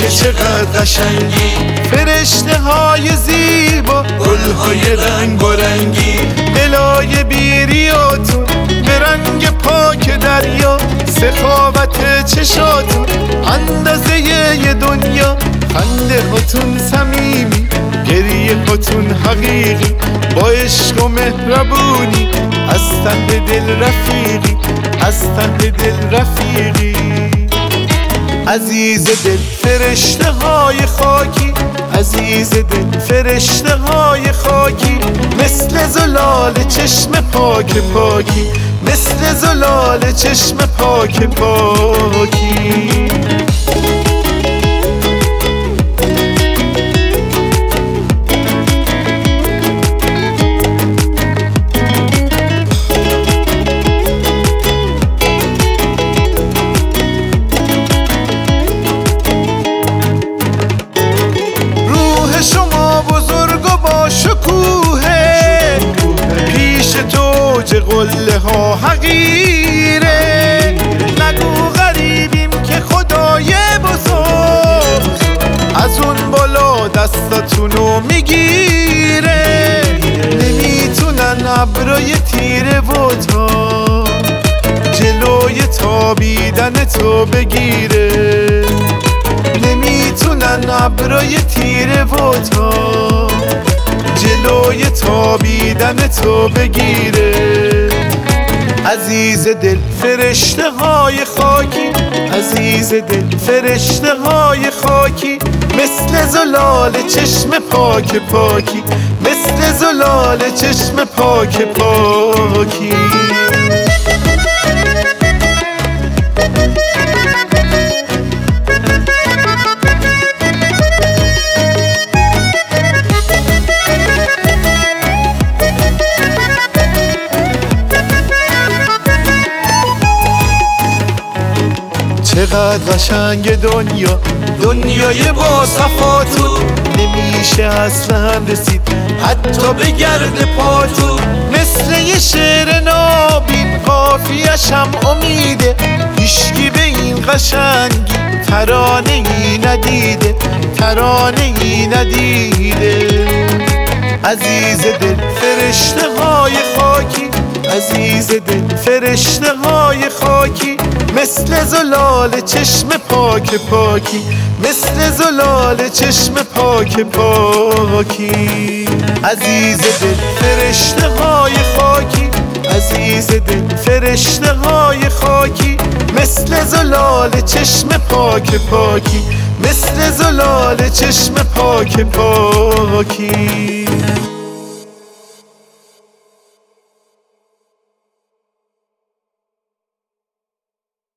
که چقدر قشنگی، فرشته های زیبا، گل های رنگ و رنگی، دلای بیریاتون به رنگ پاک دریا، سخاوت چشاتون اندازه ی دنیا، خنده هاتون صمیمی، گریه هاتون حقیقی، با عشق و مهربونی، از ته دل رفیقی، از ته دل رفیقی. عزیز دل فرشته های خاکی، عزیز دل فرشته های خاکی، مثل زلال چشم پاک پاکی، مثل زلال چشم پاک پاکی. شکوه پیش توج قله ها حقیره، نگو غریبیم که خدای بزرگ از اون بالا دستاتونو میگیره، نمیتونن ابرای تیره و تا جلوی تابیدن تو بگیره، نمیتونن ابرای تیره و تا جلوی تابیدن تو بگیره. عزیز دل فرشته های خاکی، عزیز دل فرشته های خاکی، مثل زلال چشم پاک پاکی، مثل زلال چشم پاک پاکی. چقدر قشنگ دنیا، دنیای با صفاتون، نمیشه اصلا رسید حتی به گرد پاتون، مثل یه شعر نابین قافیه‌ش هم امیده، هیچکی به این قشنگی ترانه ای ندیده، ترانه ای ندیده. عزیز دل فرشته های خاکی، عزیز دل فرشته های خاکی، مثل زلال چشم پاک پاکی، مثل زلال چشم پاک پاکی. عزیز دل فرشته های خاکی، عزیز دل فرشته های خاکی، مثل زلال چشم پاک پاکی، مثل زلال چشم پاک پاکی.